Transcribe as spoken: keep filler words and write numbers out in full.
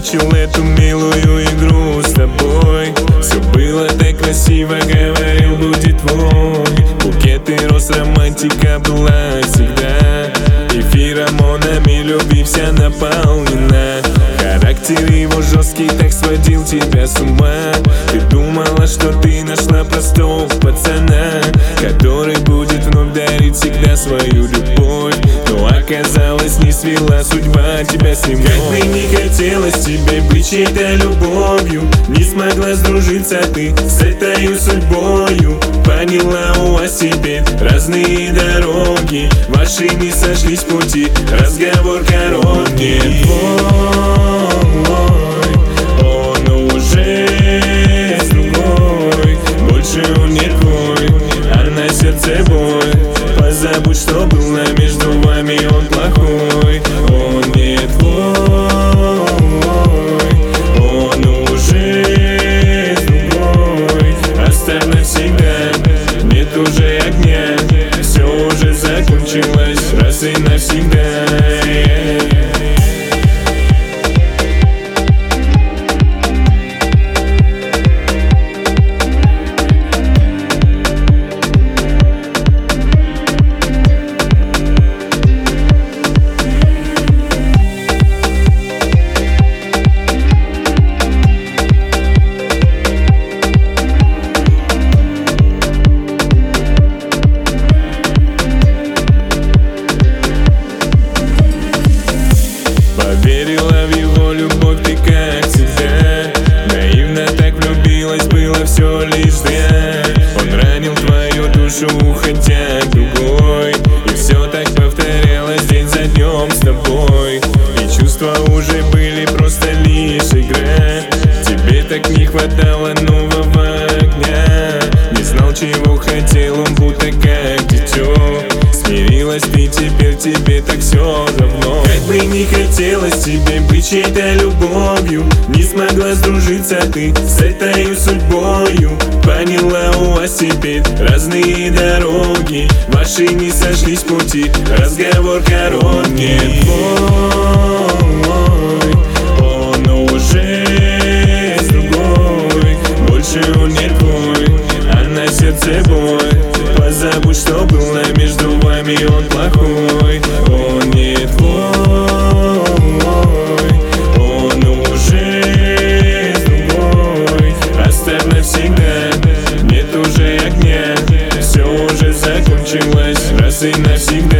начал эту милую игру с тобой. Все было так красиво, говорил, будет твой. Букеты роз, романтика была всегда, и феромонами любви вся наполнена. Характер его жесткий так сводил тебя с ума. Ты думала, что ты нашла простого пацана, который будет вновь дарить всегда свою любовь. Но оказалось, не свела судьба тебя с ним. Как бы не хотелось тебе быть чьей-то любовью, не смогла сдружиться ты с этой судьбою. Поняла, у вас теперь разные дороги, ваши не сошлись пути, разговор короткий. Он уже с другой, больше он не твой, а на сердце бой. Позабудь, что было между вами, он плохой. Он не твой, он уже с другой. Оставь навсегда, нет уже огня, все уже закончилось раз и навсегда. Верила в его любовь ты, как всегда, наивно так влюбилась, было все лишь зря. Он ранил твою душу, уходя к другой, и все так повторялось день за днем с тобой. И чувства уже были просто лишь игра. Тебе так не хватало нового огня, не знал, чего хотел он, будто как дитё. Смирилась ты, теперь тебе так все равно. Как бы не хотелось тебе быть чьей-то любовью, не смогла сдружиться ты с этой судьбою. Поняла, у вас теперь разные дороги, ваши не сошлись пути, разговор короткий. Он уже с другой, больше он не твой, а на сердце бой. Позабудь, что было между вами, он плохой. Он не твой, он уже с другой. Оставь навсегда, нет уже огня, все уже закончилось раз и навсегда.